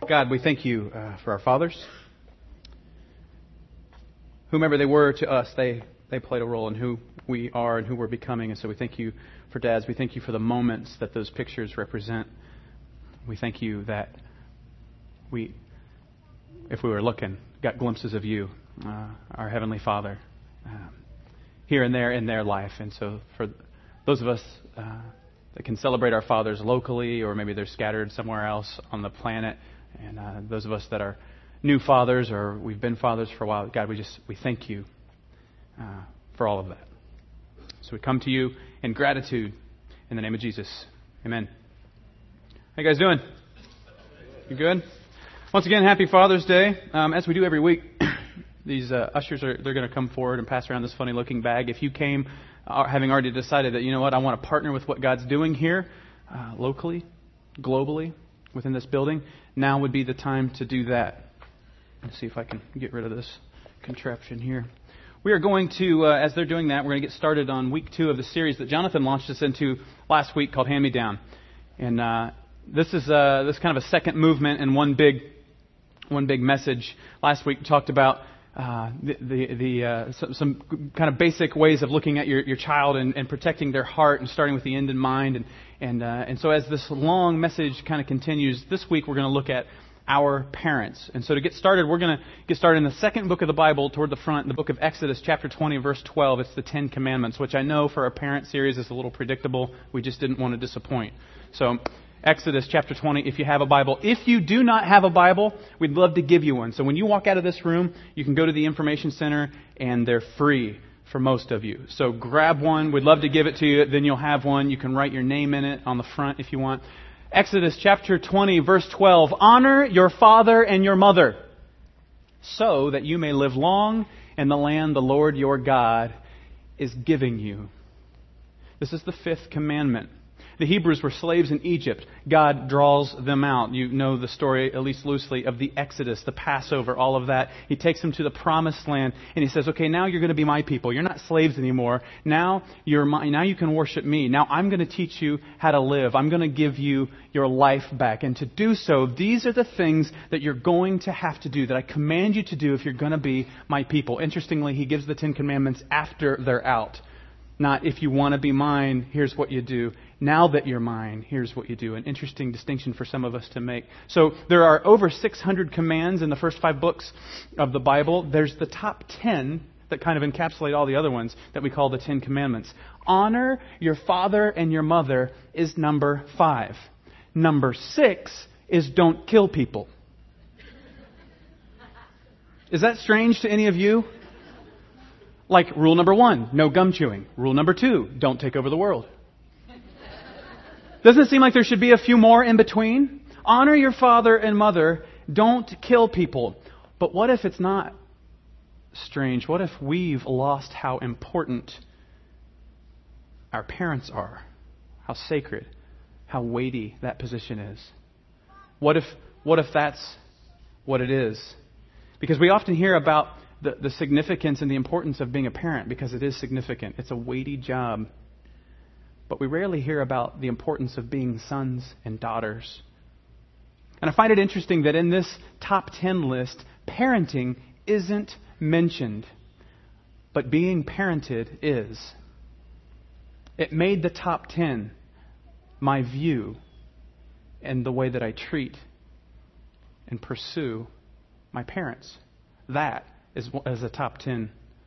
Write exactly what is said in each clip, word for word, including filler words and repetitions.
God, we thank you uh, for our fathers. Whomever they were to us, they, they played a role in who we are and who we're becoming. And so we thank you for dads. We thank you for the moments that those pictures represent. We thank you that we, if we were looking, got glimpses of you, uh, our Heavenly Father, um, here and there in their life. And so for those of us uh, that can celebrate our fathers locally, or maybe they're scattered somewhere else on the planet, and uh, those of us that are new fathers or we've been fathers for a while, God, we just we thank you uh, for all of that. So we come to you in gratitude in the name of Jesus. Amen. How you guys doing? You good? Once again, happy Father's Day. Um, as we do every week, these uh, ushers are they're going to come forward and pass around this funny looking bag. If you came uh, having already decided that, you know what, I want to partner with what God's doing here uh, locally, globally, within this building, now would be the time to do that. Let's see if I can get rid of this contraption here. We are going to, uh, as they're doing that, we're going to get started on week two of the series that Jonathan launched us into last week called Hand Me Down. And uh, this is uh, this kind of a second movement and one big, one big message. Last week we talked about uh, the the, the uh, some, some kind of basic ways of looking at your, your child and, and protecting their heart and starting with the end in mind. And and uh, and so as this long message kind of continues, this week we're going to look at our parents. And so to get started, we're going to get started in the second book of the Bible toward the front, the book of Exodus, chapter twenty, verse twelve. It's the Ten Commandments, which I know for a parent series is a little predictable. We just didn't want to disappoint. So Exodus chapter twenty, if you have a Bible. If you do not have a Bible, we'd love to give you one. So when you walk out of this room, you can go to the information center, and they're free for most of you. So grab one. We'd love to give it to you. Then you'll have one. You can write your name in it on the front if you want. Exodus chapter twenty, verse twelve. Honor your father and your mother, so that you may live long in the land the Lord your God is giving you. This is the fifth commandment. The Hebrews were slaves in Egypt. God draws them out. You know the story, at least loosely, of the Exodus, the Passover, all of that. He takes them to the promised land, and he says, okay, now you're going to be my people. You're not slaves anymore. Now you're my, now you can worship me. Now I'm going to teach you how to live. I'm going to give you your life back. And to do so, these are the things that you're going to have to do, that I command you to do if you're going to be my people. Interestingly, he gives the Ten Commandments after they're out. Not if you want to be mine, here's what you do. Now that you're mine, here's what you do. An interesting distinction for some of us to make. So there are over six hundred commands in the first five books of the Bible. There's the top ten that kind of encapsulate all the other ones that we call the Ten Commandments. Honor your father and your mother is number five. Number six is don't kill people. Is that strange to any of you? Like rule number one, no gum chewing. Rule number two, don't take over the world. Doesn't it seem like there should be a few more in between? Honor your father and mother. Don't kill people. But what if it's not strange? What if we've lost how important our parents are? How sacred, how weighty that position is? What if, what if that's what it is? Because we often hear about The, the significance and the importance of being a parent, because it is significant. It's a weighty job. But we rarely hear about the importance of being sons and daughters. And I find it interesting that in this top ten list, parenting isn't mentioned, but being parented is. It made the top ten my view and the way that I treat and pursue my parents. That Is, as a top ten.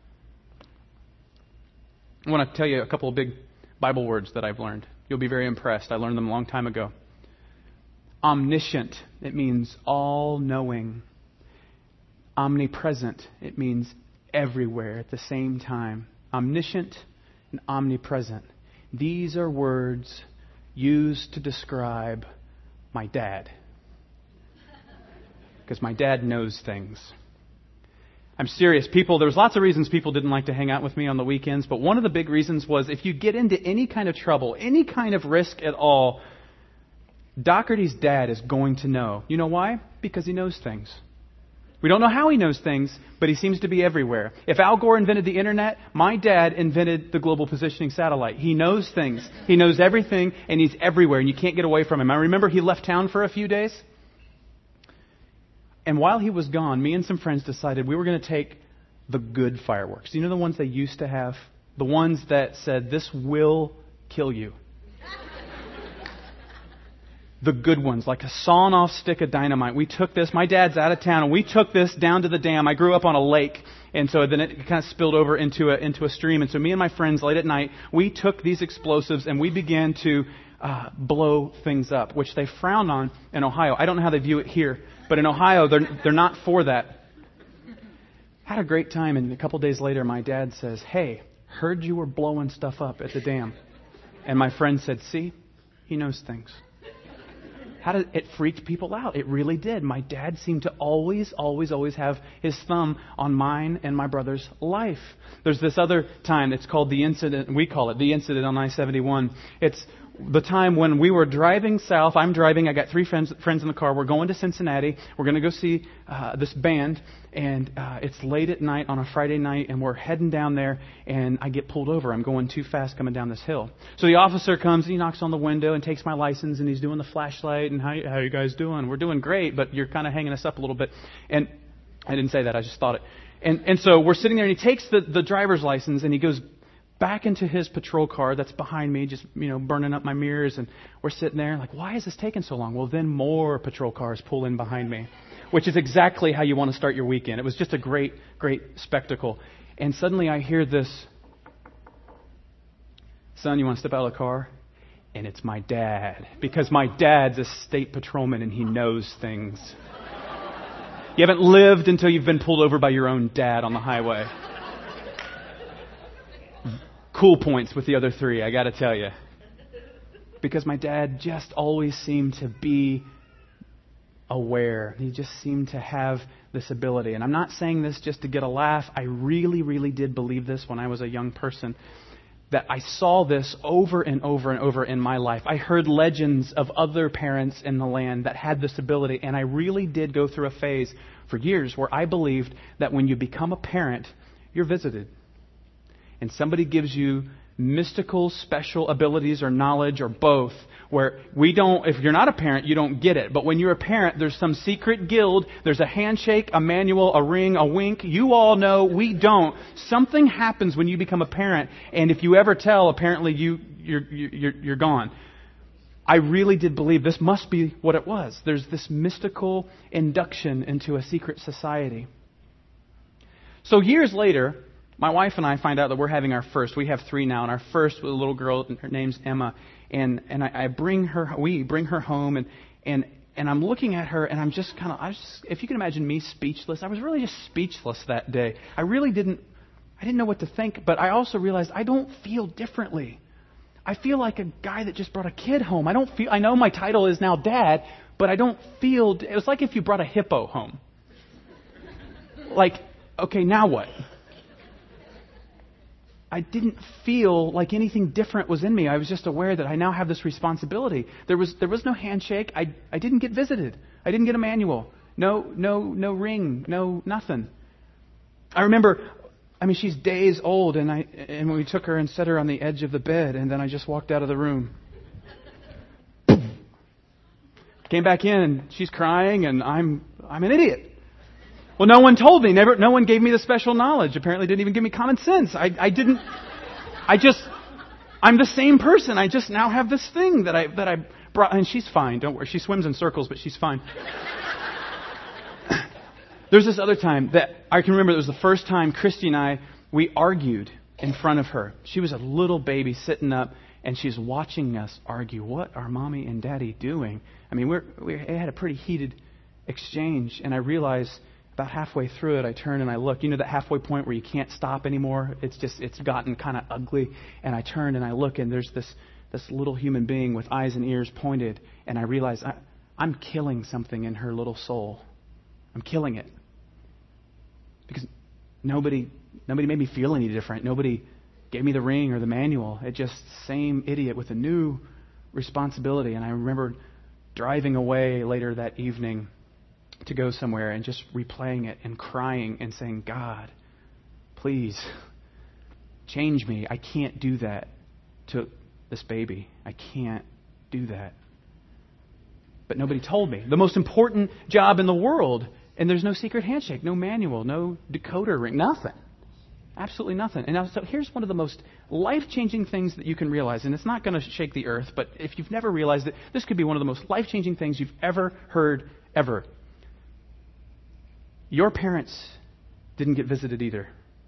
I want to tell you a couple of big Bible words that I've learned. You'll be very impressed. I learned them a long time ago. Omniscient. It means all-knowing. Omnipresent. It means everywhere at the same time. Omniscient and omnipresent. These are words used to describe my dad. Because my dad knows things. I'm serious. People, there was lots of reasons people didn't like to hang out with me on the weekends, but one of the big reasons was if you get into any kind of trouble, any kind of risk at all, Doherty's dad is going to know. You know why? Because he knows things. We don't know how he knows things, but he seems to be everywhere. If Al Gore invented the internet, my dad invented the global positioning satellite. He knows things. He knows everything, and he's everywhere, and you can't get away from him. I remember he left town for a few days. And while he was gone, me and some friends decided we were going to take the good fireworks. You know the ones they used to have? The ones that said, this will kill you. The good ones, like a sawn-off stick of dynamite. We took this. My dad's out of town, and we took this down to the dam. I grew up on a lake, and so then it kind of spilled over into a into a stream. And so me and my friends, late at night, we took these explosives and we began to uh, blow things up, which they frown on in Ohio. I don't know how they view it here, but in Ohio, they're they're not for that. Had a great time, and a couple days later, my dad says, "Hey, heard you were blowing stuff up at the dam," and my friend said, "See, he knows things." How did it freaked people out? It really did. My dad seemed to always, always, always have his thumb on mine and my brother's life. There's this other time. It's called the incident. We call it the incident on I seventy-one. It's the time when we were driving south. I'm driving. I got three friends friends in the car. We're going to Cincinnati. We're going to go see uh, this band. And uh, it's late at night on a Friday night, and we're heading down there, and I get pulled over. I'm going too fast coming down this hill. So the officer comes, and he knocks on the window and takes my license, and he's doing the flashlight, and how, how you guys doing? We're doing great, but you're kind of hanging us up a little bit. And I didn't say that. I just thought it. And and so we're sitting there, and he takes the, the driver's license, and he goes back into his patrol car that's behind me, just, you know, burning up my mirrors. And we're sitting there like, why is this taking so long? Well, then more patrol cars pull in behind me, which is exactly how you want to start your weekend. It was just a great, great spectacle. And suddenly I hear this, son, you want to step out of the car? And it's my dad, because my dad's a state patrolman and he knows things. You haven't lived until you've been pulled over by your own dad on the highway. Cool points with the other three, I got to tell you. Because my dad just always seemed to be aware. He just seemed to have this ability. And I'm not saying this just to get a laugh. I really, really did believe this when I was a young person. That I saw this over and over and over in my life. I heard legends of other parents in the land that had this ability. And I really did go through a phase for years where I believed that when you become a parent, you're visited. And somebody gives you mystical, special abilities or knowledge or both, where we don't, if you're not a parent, you don't get it. But when you're a parent, there's some secret guild, there's a handshake, a manual, a ring, a wink. You all know, we don't. Something happens when you become a parent, and if you ever tell, apparently you, you're, you're, you're gone. I really did believe this must be what it was. There's this mystical induction into a secret society. So years later, my wife and I find out that we're having our first. We have three now, and our first with a little girl, and her name's Emma. And and I, I bring her, we bring her home, and and and I'm looking at her, and I'm just kind of, I just, if you can imagine me speechless, I was really just speechless that day. I really didn't, I didn't know what to think, but I also realized I don't feel differently. I feel like a guy that just brought a kid home. I don't feel, I know my title is now dad, but I don't feel, it was like if you brought a hippo home. Like, okay, now what? I didn't feel like anything different was in me. I was just aware that I now have this responsibility. There was there was no handshake. I I didn't get visited. I didn't get a manual. No no no ring. No nothing. I remember. I mean, she's days old, and I and we took her and set her on the edge of the bed, and then I just walked out of the room. Came back in, and she's crying, and I'm I'm an idiot. Well, no one told me. Never, no one gave me the special knowledge. Apparently didn't even give me common sense. I, I didn't, I just, I'm the same person. I just now have this thing that I, that I brought, and she's fine. Don't worry. She swims in circles, but she's fine. There's this other time that I can remember. It was the first time Christy and I, we argued in front of her. She was a little baby sitting up, and she's watching us argue. What are mommy and daddy doing? I mean, we're, we had a pretty heated exchange, and I realized about halfway through it, I turn and I look. You know that halfway point where you can't stop anymore? It's just, it's gotten kind of ugly. And I turn and I look, and there's this this little human being with eyes and ears pointed. And I realize I, I'm killing something in her little soul. I'm killing it. Because nobody nobody made me feel any different. Nobody gave me the ring or the manual. It just, same idiot with a new responsibility. And I remember driving away later that evening to go somewhere and just replaying it and crying and saying, God, please change me. I can't do that to this baby. I can't do that. But nobody told me. The most important job in the world And there's no secret handshake, no manual, no decoder ring, nothing. Absolutely nothing. And now, so here's one of the most life-changing things that you can realize, and it's not going to shake the earth, but if you've never realized it, this could be one of the most life-changing things you've ever heard, ever. Your parents didn't get visited either.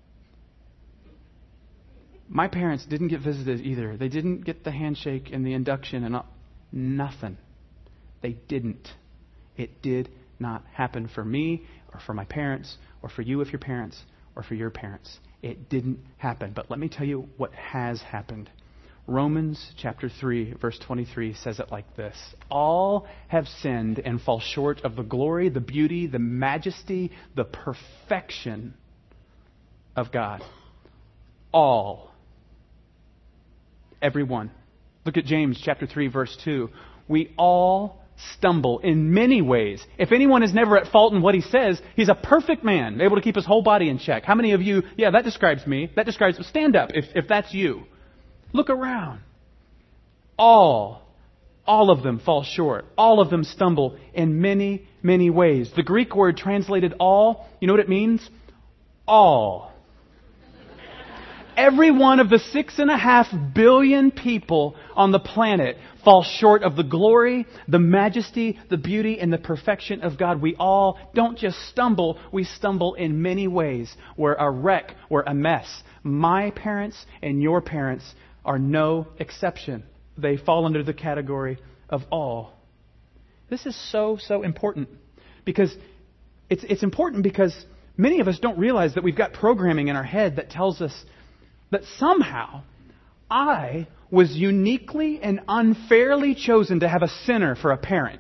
My parents didn't get visited either. They didn't get the handshake and the induction and all, nothing. They didn't. It did not happen for me or for my parents or for you if you're parents or for your parents. It didn't happen. But let me tell you what has happened. Romans chapter three, verse twenty-three says it like this. All have sinned and fall short of the glory, the beauty, the majesty, the perfection of God. All. Everyone. Look at James chapter three, verse two. We all stumble in many ways. If anyone is never at fault in what he says, he's a perfect man, able to keep his whole body in check. How many of you, yeah, that describes me. That describes, stand up if, if that's you. Look around. All, all of them fall short. All of them stumble in many, many ways. The Greek word translated all, you know what it means? All. Every one of the six and a half billion people on the planet fall short of the glory, the majesty, the beauty, and the perfection of God. We all don't just stumble, we stumble in many ways. We're a wreck, we're a mess. My parents and your parents are no exception. They fall under the category of all. This is so, so important. Because it's, it's important because many of us don't realize that we've got programming in our head that tells us that somehow I was uniquely and unfairly chosen to have a sinner for a parent.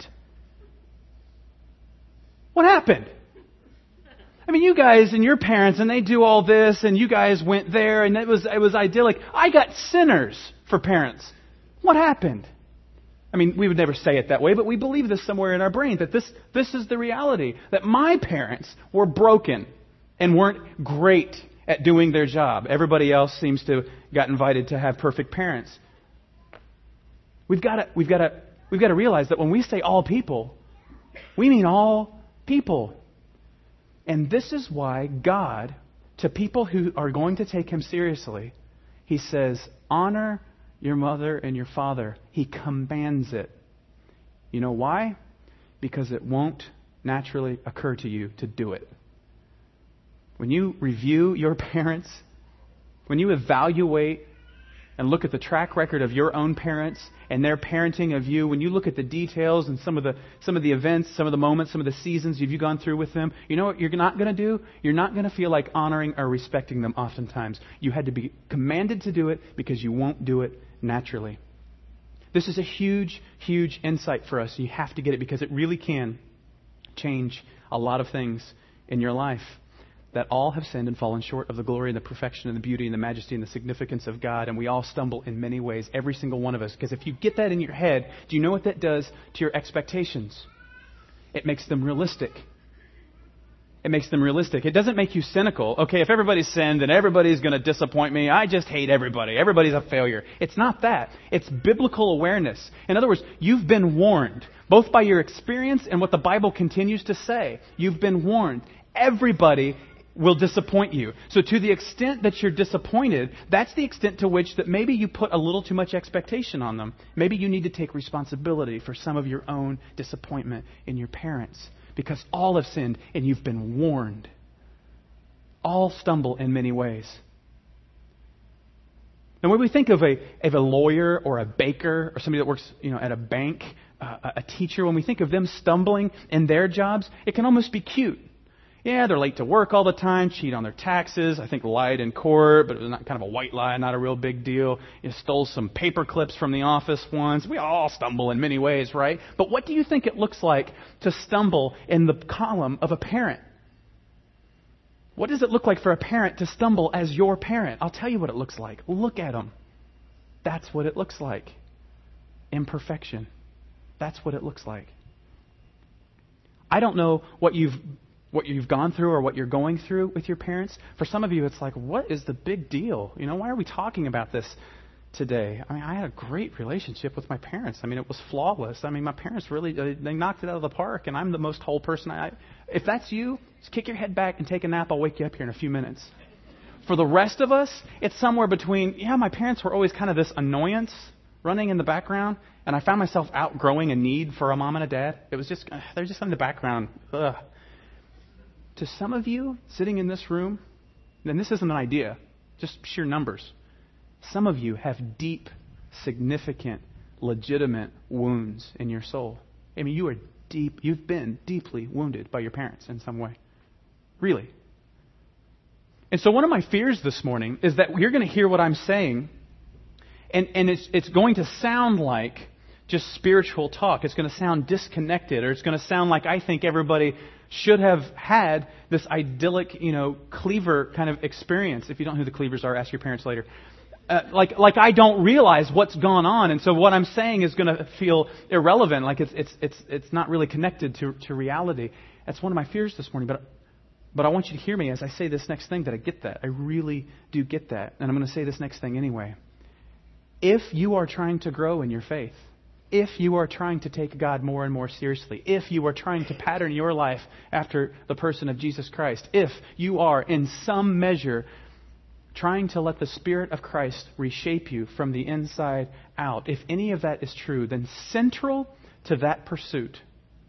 What happened? I mean, you guys and your parents, and they do all this, and you guys went there, and it was it was idyllic. I got sinners for parents. What happened? I mean, we would never say it that way, but we believe this somewhere in our brain, that this this is the reality, that my parents were broken and weren't great at doing their job. Everybody else seems to have got invited to have perfect parents. We've got to we've got to we've got to realize that when we say all people, we mean all people. And this is why God, to people who are going to take Him seriously, He says, honor your mother and your father. He commands it. You know why? Because it won't naturally occur to you to do it. When you review your parents, when you evaluate and look at the track record of your own parents and their parenting of you, when you look at the details and some of the some of the events, some of the moments, some of the seasons you've gone through with them, you know what you're not going to do? You're not going to feel like honoring or respecting them oftentimes. You had to be commanded to do it because you won't do it naturally. This is a huge, huge insight for us. You have to get it because it really can change a lot of things in your life. That all have sinned and fallen short of the glory and the perfection and the beauty and the majesty and the significance of God. And we all stumble in many ways, every single one of us. Because if you get that in your head, do you know what that does to your expectations? It makes them realistic. It makes them realistic. It doesn't make you cynical. Okay, if everybody's sinned and everybody's going to disappoint me, I just hate everybody. Everybody's a failure. It's not that. It's biblical awareness. In other words, you've been warned, both by your experience and what the Bible continues to say. You've been warned. Everybody will disappoint you. So to the extent that you're disappointed, that's the extent to which that maybe you put a little too much expectation on them. Maybe you need to take responsibility for some of your own disappointment in your parents. Because all have sinned and you've been warned. All stumble in many ways. And when we think of a of a lawyer or a baker or somebody that works, you know, at a bank, uh, a teacher, when we think of them stumbling in their jobs, it can almost be cute. Yeah, they're late to work all the time, cheat on their taxes, I think lied in court, but it was not kind of a white lie, not a real big deal. You stole some paper clips from the office once. We all stumble in many ways, right? But what do you think it looks like to stumble in the column of a parent? What does it look like for a parent to stumble as your parent? I'll tell you what it looks like. Look at them. That's what it looks like. Imperfection. That's what it looks like. I don't know what you've what you've gone through or what you're going through with your parents. For some of you, it's like, what is the big deal? You know, why are we talking about this today. I mean, I had a great relationship with my parents. I mean, it was flawless. I mean, my parents really, they knocked it out of the park, and I'm the most whole person. I, if that's you, just kick your head back and take a nap. I'll wake you up here in a few minutes. For the rest of us, it's somewhere between, yeah, my parents were always kind of this annoyance running in the background, and I found myself outgrowing a need for a mom and a dad. It was just, they're just in the background. Ugh. To some of you sitting in this room, and this isn't an idea, just sheer numbers, some of you have deep, significant, legitimate wounds in your soul. I mean, you are deep, you've been deeply wounded by your parents in some way. Really. And so one of my fears this morning is that you're going to hear what I'm saying, and, and it's, it's going to sound like just spiritual talk. It's going to sound disconnected, or it's going to sound like I think everybody should have had this idyllic, you know, cleaver kind of experience. If you don't know who the cleavers are, ask your parents later. Uh, like, like I don't realize what's gone on, and so what I'm saying is going to feel irrelevant. Like it's, it's, it's, it's not really connected to, to reality. That's one of my fears this morning. But, but I want you to hear me as I say this next thing. That I get that. I really do get that, and I'm going to say this next thing anyway. If you are trying to grow in your faith, if you are trying to take God more and more seriously, if you are trying to pattern your life after the person of Jesus Christ, if you are in some measure trying to let the Spirit of Christ reshape you from the inside out, if any of that is true, then central to that pursuit,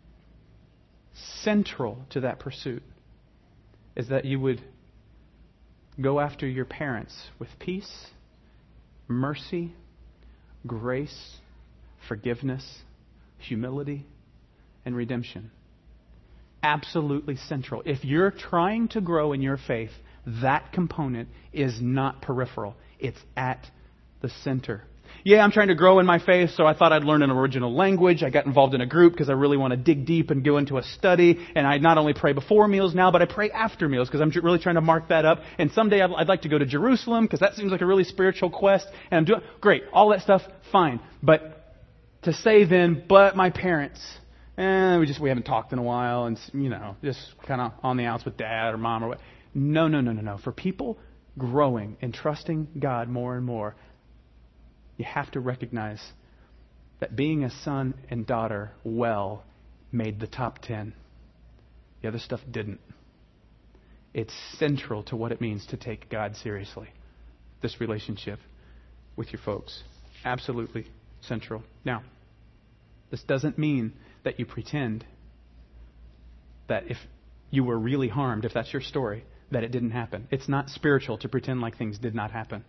central to that pursuit is that you would go after your parents with peace, mercy, grace, forgiveness, humility, and redemption. Absolutely central. If you're trying to grow in your faith, that component is not peripheral. It's at the center. Yeah, I'm trying to grow in my faith, so I thought I'd learn an original language. I got involved in a group because I really want to dig deep and go into a study. And I not only pray before meals now, but I pray after meals because I'm really trying to mark that up. And someday I'd, I'd like to go to Jerusalem because that seems like a really spiritual quest. And I'm doing great. All that stuff, fine. But to say then, but my parents, eh, we just we haven't talked in a while, and you know, just kind of on the outs with dad or mom or what. No, no, no, no, no. For people growing and trusting God more and more, you have to recognize that being a son and daughter well made the top ten. The other stuff didn't. It's central to what it means to take God seriously. This relationship with your folks. Absolutely central. Now, this doesn't mean that you pretend that if you were really harmed, if that's your story, that it didn't happen. It's not spiritual to pretend like things did not happen.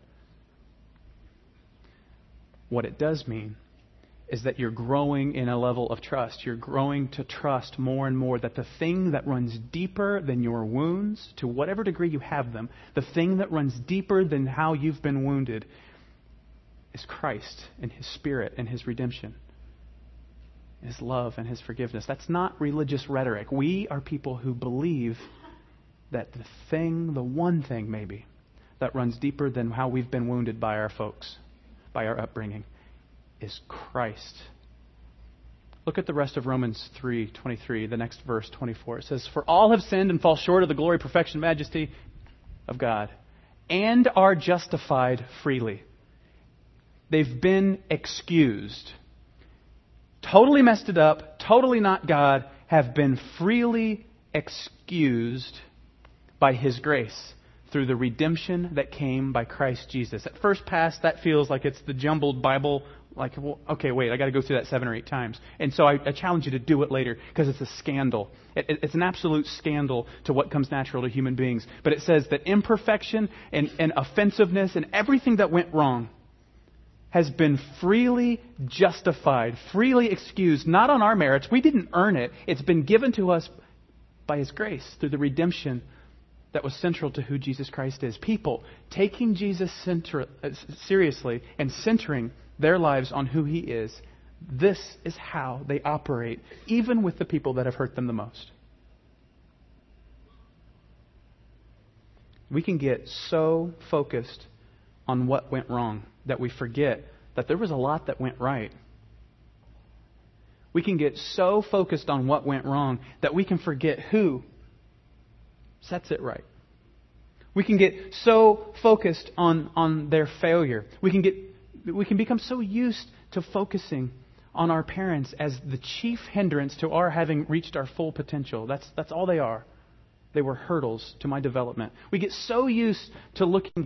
What it does mean is that you're growing in a level of trust. You're growing to trust more and more that the thing that runs deeper than your wounds, to whatever degree you have them, the thing that runs deeper than how you've been wounded is Christ and His Spirit and His redemption, His love and His forgiveness. That's not religious rhetoric. We are people who believe that the thing, the one thing maybe, that runs deeper than how we've been wounded by our folks, by our upbringing, is Christ. Look at the rest of Romans three twenty-three, the next verse, twenty-four. It says, "For all have sinned and fall short of the glory, perfection, majesty of God, and are justified freely." They've been excused. Totally messed it up, totally not God, have been freely excused by His grace through the redemption that came by Christ Jesus. At first pass, that feels like it's the jumbled Bible. Like, well, okay, wait, I got to go through that seven or eight times. And so I, I challenge you to do it later because it's a scandal. It, it, it's an absolute scandal to what comes natural to human beings. But it says that imperfection and, and offensiveness and everything that went wrong has been freely justified, freely excused, not on our merits. We didn't earn it. It's been given to us by His grace through the redemption that was central to who Jesus Christ is. People taking Jesus center, uh, seriously and centering their lives on who He is. This is how they operate, even with the people that have hurt them the most. We can get so focused on what went wrong that we forget that there was a lot that went right. We can get so focused on what went wrong that we can forget who sets it right. We can get so focused on, on their failure. We can get we can become so used to focusing on our parents as the chief hindrance to our having reached our full potential. That's, that's all they are. They were hurdles to my development. We get so used to looking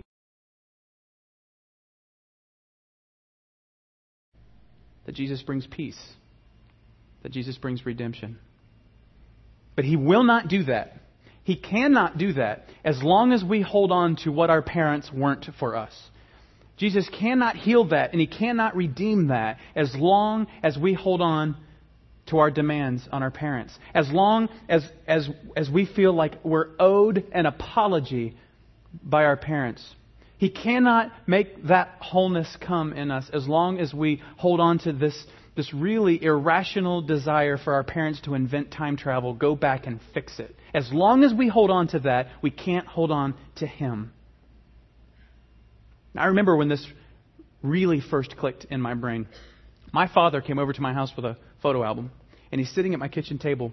that Jesus brings peace, that Jesus brings redemption. But He will not do that. He cannot do that as long as we hold on to what our parents weren't for us. Jesus cannot heal that, and He cannot redeem that as long as we hold on to our demands on our parents. As long as, as, as we feel like we're owed an apology by our parents. He cannot make that wholeness come in us as long as we hold on to this, this really irrational desire for our parents to invent time travel, go back and fix it. As long as we hold on to that, we can't hold on to Him. I remember when this really first clicked in my brain. My father came over to my house with a photo album, and he's sitting at my kitchen table.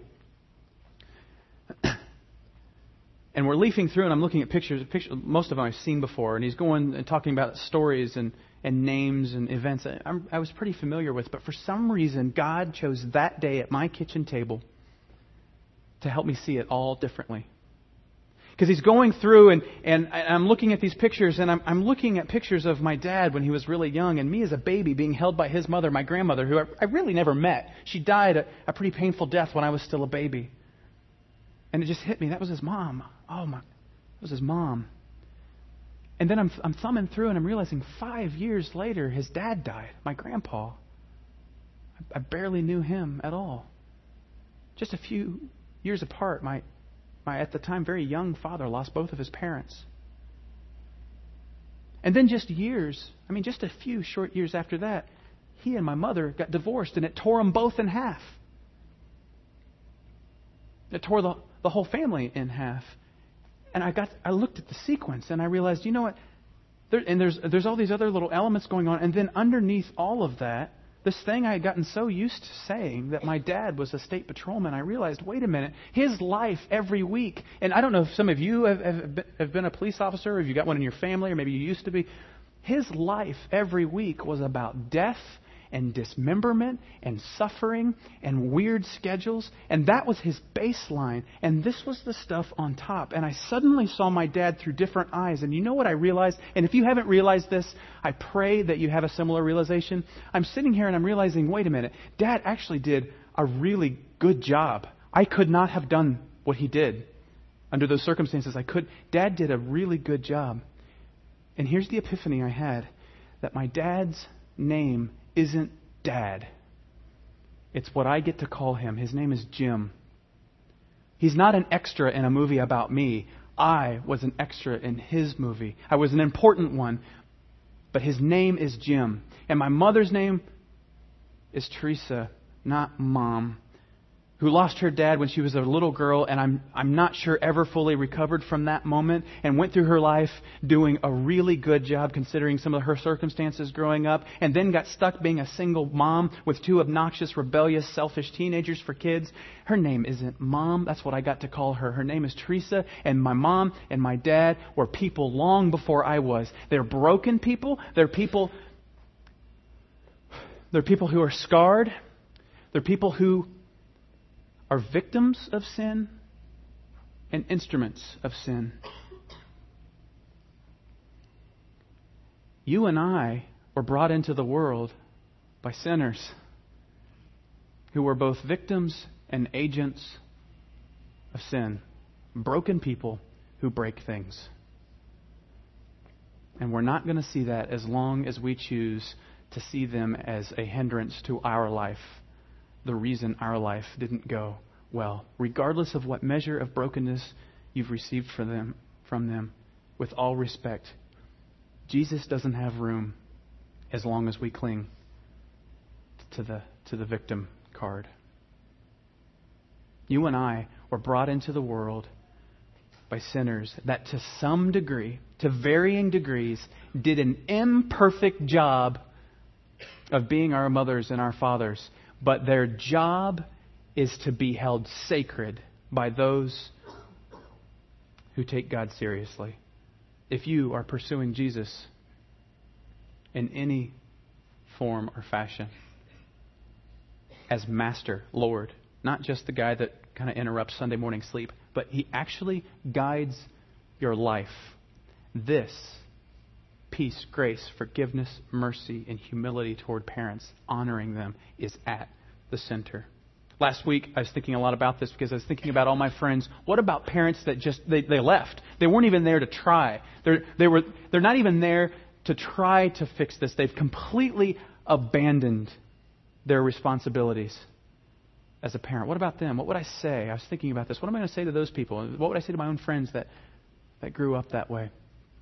And we're leafing through, and I'm looking at pictures. pictures most of them I've seen before, and he's going and talking about stories and, and names and events I'm, I was pretty familiar with. But for some reason, God chose that day at my kitchen table to help me see it all differently. Because He's going through, and, and I'm looking at these pictures, and I'm, I'm looking at pictures of my dad when he was really young, and me as a baby being held by his mother, my grandmother, who I, I really never met. She died a, a pretty painful death when I was still a baby. And it just hit me. That was his mom. Oh, my. That was his mom. And then I'm, I'm thumbing through, and I'm realizing five years later, his dad died, my grandpa. I, I barely knew him at all. Just a few years apart, my... My, at the time, very young father lost both of his parents. And then just years, I mean, just a few short years after that, he and my mother got divorced, and it tore them both in half. It tore the, the whole family in half. And I got, I looked at the sequence, and I realized, you know what? There, and there's there's all these other little elements going on, and then underneath all of that, this thing I had gotten so used to saying that my dad was a state patrolman, I realized, wait a minute, his life every week, and I don't know if some of you have, have, been, have been a police officer, or if you got one in your family, or maybe you used to be. His life every week was about death and dismemberment and suffering and weird schedules, and that was his baseline, and this was the stuff on top. And I suddenly saw my dad through different eyes, and you know what I realized? And if you haven't realized this, I pray that you have a similar realization. I'm sitting here and I'm realizing, wait a minute, Dad actually did a really good job. I could not have done what he did under those circumstances. I could. Dad did a really good job. And here's the epiphany I had, that my dad's name isn't Dad. It's what I get to call him. His name is Jim. He's not an extra in a movie about me. I was an extra in his movie. I was an important one. But his name is Jim. And my mother's name is Teresa, not Mom, who lost her dad when she was a little girl, and I'm I'm not sure ever fully recovered from that moment, and went through her life doing a really good job considering some of her circumstances growing up, and then got stuck being a single mom with two obnoxious, rebellious, selfish teenagers for kids. Her name isn't Mom. That's what I got to call her. Her name is Teresa, and my mom and my dad were people long before I was. They're broken people. They're people, they're people who are scarred. They're people who are victims of sin and instruments of sin. You and I were brought into the world by sinners who were both victims and agents of sin. Broken people who break things. And we're not going to see that as long as we choose to see them as a hindrance to our life. The reason our life didn't go well, regardless of what measure of brokenness you've received from them, from them, with all respect, Jesus doesn't have room as long as we cling to the to the victim card. You and I were brought into the world by sinners that to some degree, to varying degrees, did an imperfect job of being our mothers and our fathers. But their job is to be held sacred by those who take God seriously. If you are pursuing Jesus in any form or fashion. As Master, Lord. Not just the guy that kind of interrupts Sunday morning sleep, but He actually guides your life. This peace, grace, forgiveness, mercy, and humility toward parents, honoring them, is at the center. Last week, I was thinking a lot about this because I was thinking about all my friends. What about parents that just, they, they left? They weren't even there to try. They're, they were, they're not even there to try to fix this. They've completely abandoned their responsibilities as a parent. What about them? What would I say? I was thinking about this. What am I going to say to those people? What would I say to my own friends that, that grew up that way?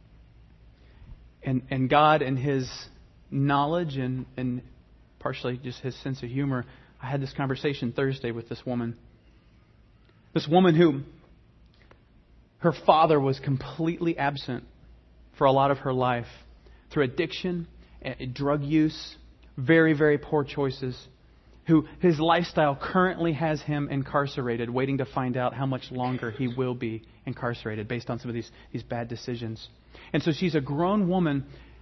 And and God, in His knowledge and, and partially just His sense of humor, I had this conversation Thursday with this woman. This woman who, her father was completely absent for a lot of her life through addiction, drug use, very, very poor choices, who his lifestyle currently has him incarcerated, waiting to find out how much longer he will be incarcerated based on some of these, these bad decisions. And so she's a grown woman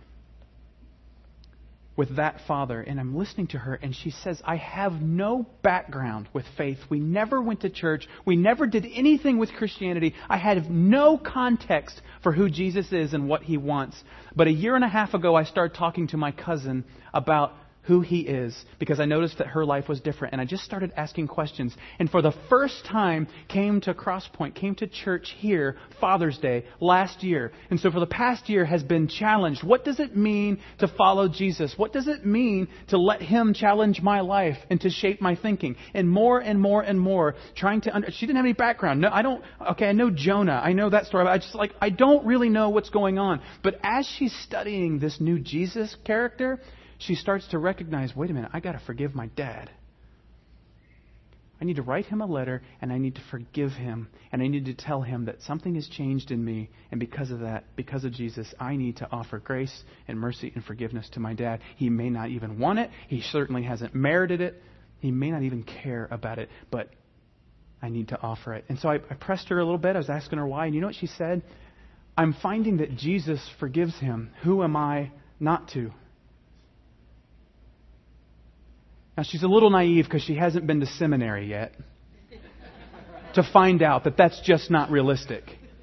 with that father, and I'm listening to her, and she says, I have no background with faith. We never went to church. We never did anything with Christianity. I had no context for who Jesus is and what He wants. But a year and a half ago, I started talking to my cousin about who He is, because I noticed that her life was different. And I just started asking questions. And for the first time, came to Crosspoint, came to church here, Father's Day, last year. And so for the past year has been challenged. What does it mean to follow Jesus? What does it mean to let Him challenge my life and to shape my thinking? And more and more and more, trying to... Under- she didn't have any background. No, I don't... Okay, I know Jonah. I know that story. But I just like, I don't really know what's going on. But as she's studying this new Jesus character, she starts to recognize, wait a minute, I got to forgive my dad. I need to write him a letter, and I need to forgive him, and I need to tell him that something has changed in me, and because of that, because of Jesus, I need to offer grace and mercy and forgiveness to my dad. He may not even want it. He certainly hasn't merited it. He may not even care about it, but I need to offer it. And so I, I pressed her a little bit. I was asking her why, and you know what she said? I'm finding that Jesus forgives him. Who am I not to? Now, she's a little naive because she hasn't been to seminary yet to find out that that's just not realistic.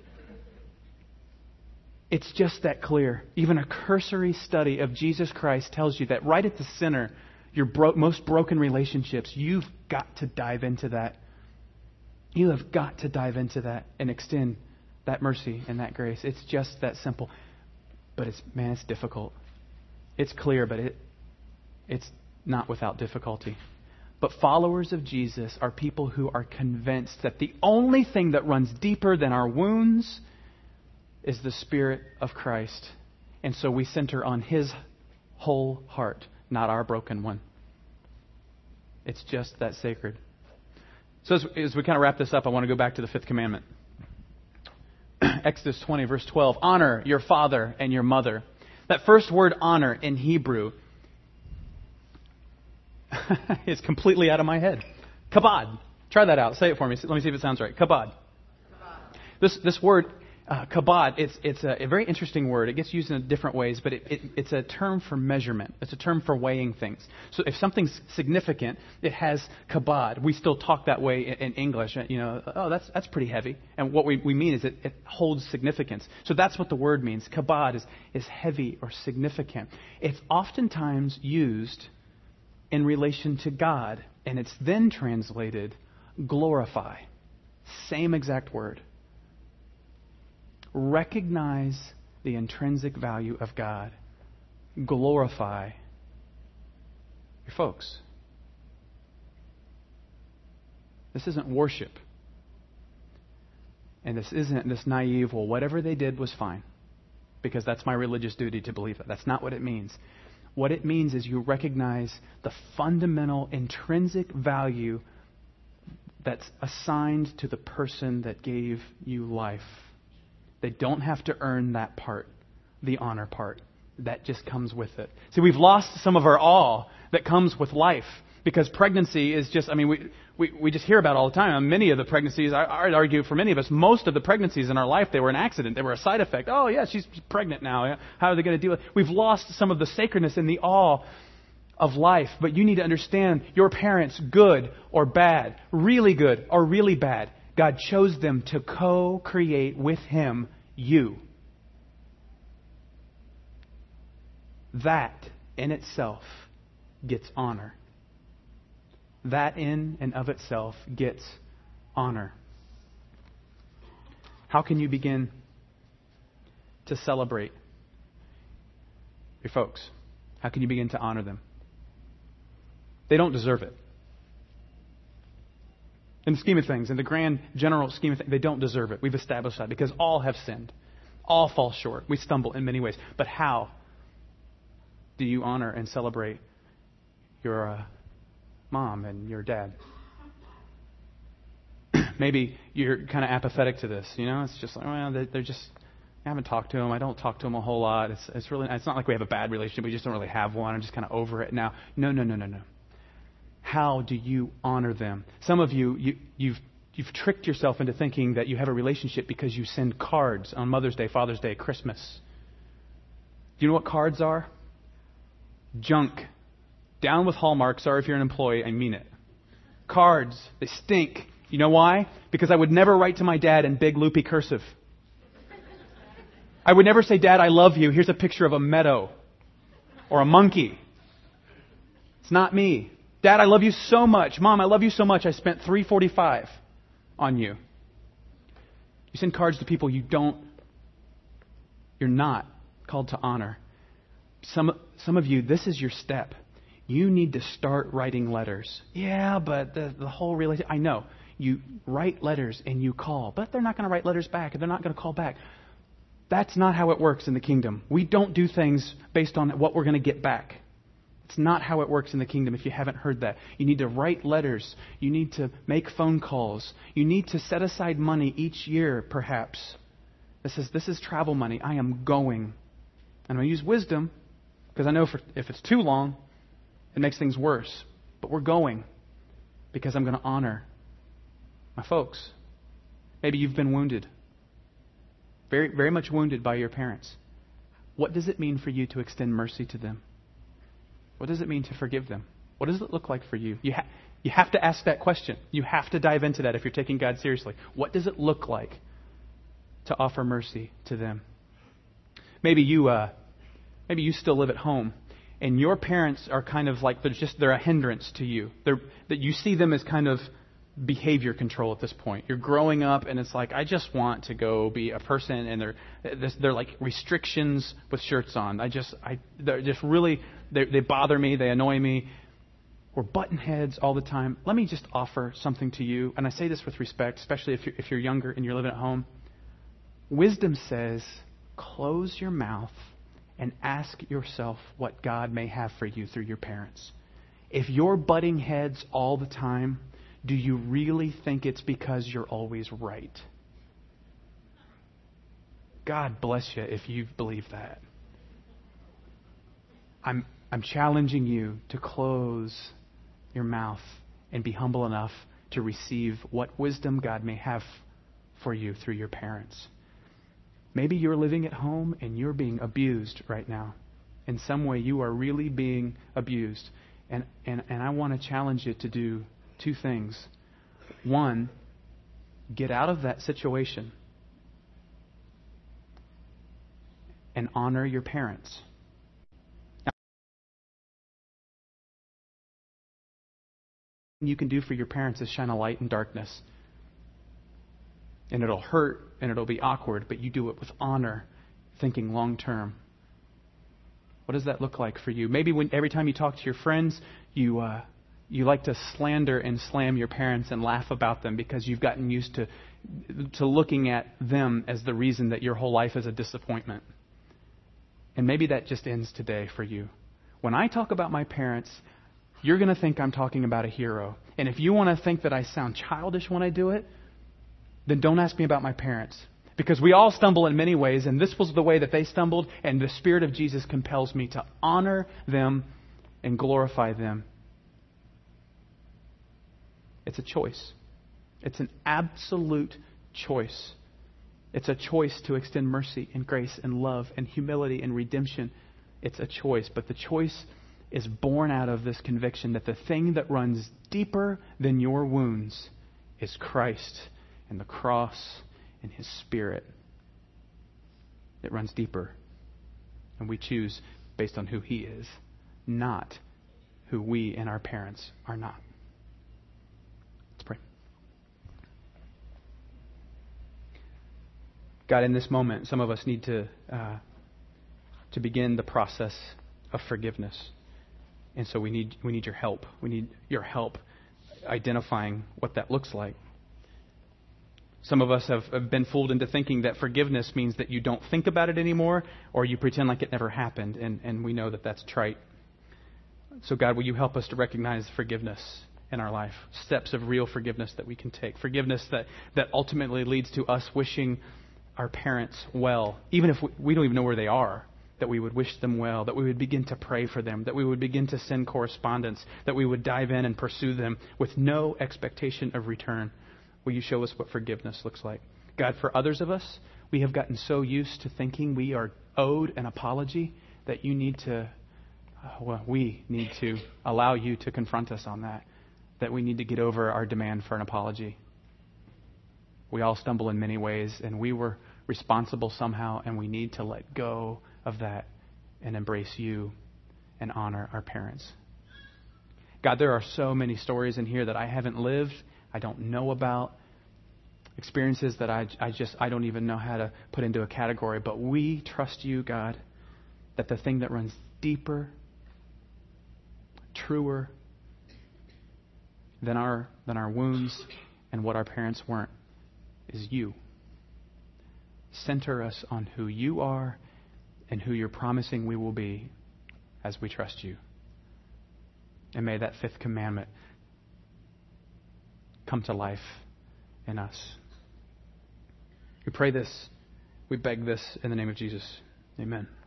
It's just that clear. Even a cursory study of Jesus Christ tells you that right at the center, your bro- most broken relationships, you've got to dive into that. You have got to dive into that and extend that mercy and that grace. It's just that simple. But it's, man, it's difficult. It's clear, but it it's not without difficulty. But followers of Jesus are people who are convinced that the only thing that runs deeper than our wounds is the Spirit of Christ. And so we center on His whole heart, not our broken one. It's just that sacred. So as, as we kind of wrap this up, I want to go back to the fifth commandment. Exodus twenty, verse twelve. Honor your father and your mother. That first word, honor, in Hebrew is completely out of my head. Kabod. Try that out. Say it for me. Let me see if it sounds right. Kabod. Kabod. This this word, uh, kabod, it's it's a, a very interesting word. It gets used in different ways, but it, it, it's a term for measurement. It's a term for weighing things. So if something's significant, it has kabod. We still talk that way in, in English. You know, oh, that's that's pretty heavy. And what we, we mean is it, it holds significance. So that's what the word means. Kabod is, is heavy or significant. It's oftentimes used in relation to God, and it's then translated glorify. Same exact word. Recognize the intrinsic value of God. Glorify your folks. This isn't worship. And this isn't this naive, well, whatever they did was fine, because that's my religious duty to believe it. That's not what it means. What it means is you recognize the fundamental intrinsic value that's assigned to the person that gave you life. They don't have to earn that part, the honor part. That just comes with it. See, we've lost some of our awe that comes with life, because pregnancy is just, I mean, we we, we just hear about it all the time. Many of the pregnancies, I, I'd argue for many of us, most of the pregnancies in our life, they were an accident. They were a side effect. Oh, yeah, she's pregnant now. How are they going to deal with it? We've lost some of the sacredness and the awe of life. But you need to understand your parents, good or bad, really good or really bad, God chose them to co-create with Him you. That in itself gets honor. That in and of itself gets honor. How can you begin to celebrate your folks? How can you begin to honor them? They don't deserve it. In the scheme of things, in the grand general scheme of things, they don't deserve it. We've established that because all have sinned. All fall short. We stumble in many ways. But how do you honor and celebrate your uh, mom and your dad? Maybe you're kind of apathetic to this. You know, it's just like, well, they're just, I haven't talked to them. I don't talk to them a whole lot. It's, it's really, it's not like we have a bad relationship. We just don't really have one. I'm just kind of over it now. No, no, no, no, no. How do you honor them? Some of you, you you've you've tricked yourself into thinking that you have a relationship because you send cards on Mother's Day, Father's Day, Christmas. Do you know what cards are? Junk. Down with Hallmark. Sorry if you're an employee. I mean it. Cards. They stink. You know why? Because I would never write to my dad in big loopy cursive. I would never say, Dad, I love you. Here's a picture of a meadow or a monkey. It's not me. Dad, I love you so much. Mom, I love you so much. I spent three forty-five on you. You send cards to people you don't, you're not called to honor. Some some of you, this is your step. You need to start writing letters. Yeah, but the, the whole relationship, I know. You write letters and you call, but they're not going to write letters back and they're not going to call back. That's not how it works in the kingdom. We don't do things based on what we're going to get back. It's not how it works in the kingdom if you haven't heard that. You need to write letters. You need to make phone calls. You need to set aside money each year, perhaps. This is, this is travel money. I am going. I'm going to use wisdom because I know for, if it's too long, it makes things worse. But we're going because I'm going to honor my folks. Maybe you've been wounded. Very, very much wounded by your parents. What does it mean for you to extend mercy to them? What does it mean to forgive them? What does it look like for you? You, ha- you have to ask that question. You have to dive into that if you're taking God seriously. What does it look like to offer mercy to them? Maybe you, uh, maybe you still live at home, and your parents are kind of like they're just they're a hindrance to you. They're, that you see them as kind of behavior control at this point. You're growing up, and it's like I just want to go be a person, and they're they're like restrictions with shirts on. I just I they're just really they they bother me. They annoy me. We're button heads all the time. Let me just offer something to you, and I say this with respect, especially if you're, if you're younger and you're living at home. Wisdom says, close your mouth and ask yourself what God may have for you through your parents. If you're butting heads all the time, do you really think it's because you're always right? God bless you if you believe that. I'm I'm challenging you to close your mouth and be humble enough to receive what wisdom God may have for you through your parents. Maybe you're living at home and you're being abused right now. In some way you are really being abused. And, and, and I want to challenge you to do two things. One, get out of that situation and honor your parents. You can do for your parents is shine a light in darkness. And it'll hurt and it'll be awkward, but you do it with honor, thinking long term. What does that look like for you? Maybe when every time you talk to your friends, you uh, you like to slander and slam your parents and laugh about them because you've gotten used to to looking at them as the reason that your whole life is a disappointment. And maybe that just ends today for you. When I talk about my parents, you're going to think I'm talking about a hero. And if you want to think that I sound childish when I do it, then don't ask me about my parents. Because we all stumble in many ways, and this was the way that they stumbled, and the Spirit of Jesus compels me to honor them and glorify them. It's a choice. It's an absolute choice. It's a choice to extend mercy and grace and love and humility and redemption. It's a choice, but the choice is born out of this conviction that the thing that runs deeper than your wounds is Christ and the cross and His Spirit. It runs deeper. And we choose based on who He is, not who we and our parents are not. Let's pray. God, in this moment, some of us need to uh, to begin the process of forgiveness. And so we need we need your help. We need your help identifying what that looks like. Some of us have, have been fooled into thinking that forgiveness means that you don't think about it anymore, or you pretend like it never happened, and, and we know that that's trite. So God, will you help us to recognize forgiveness in our life, steps of real forgiveness that we can take, forgiveness that, that ultimately leads to us wishing our parents well, even if we, we don't even know where they are, that we would wish them well, that we would begin to pray for them, that we would begin to send correspondence, that we would dive in and pursue them with no expectation of return. Will you show us what forgiveness looks like? God, for others of us, we have gotten so used to thinking we are owed an apology that you need to, uh, well, we need to allow you to confront us on that, that we need to get over our demand for an apology. We all stumble in many ways, and we were responsible somehow, and we need to let go of that and embrace you and honor our parents. God, there are so many stories in here that I haven't lived, I don't know about, experiences that I, I just, I don't even know how to put into a category. But we trust you, God, that the thing that runs deeper, truer than our, than our wounds and what our parents weren't is you. Center us on who you are and who you're promising we will be as we trust you. And may that fifth commandment come to life in us. We pray this. We beg this in the name of Jesus. Amen.